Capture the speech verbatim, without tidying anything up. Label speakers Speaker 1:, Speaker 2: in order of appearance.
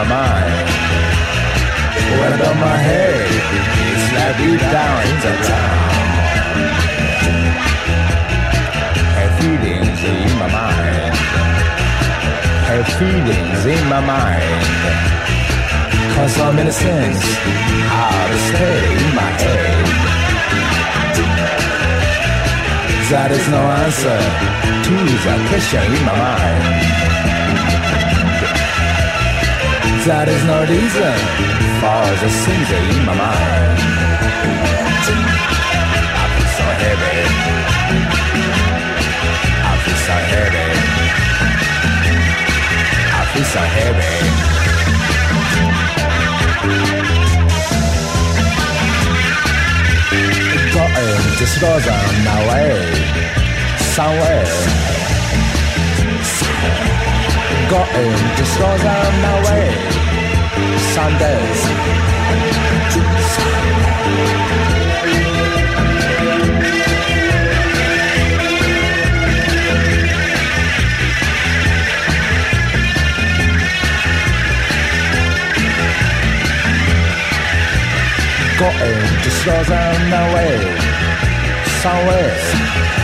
Speaker 1: my mind. When above my head, it's like deep down in the town. Have feelings in my mind. Have feelings in my mind. Cause so many things how to stay in my head. That is no answer to the question in my mind. That is no reason for the things in my mind. I feel so heavy. I feel so heavy. I feel so heavy. Going to scores on my way somewhere. Going to scores on my way someday. Going to scores on my way somewhere.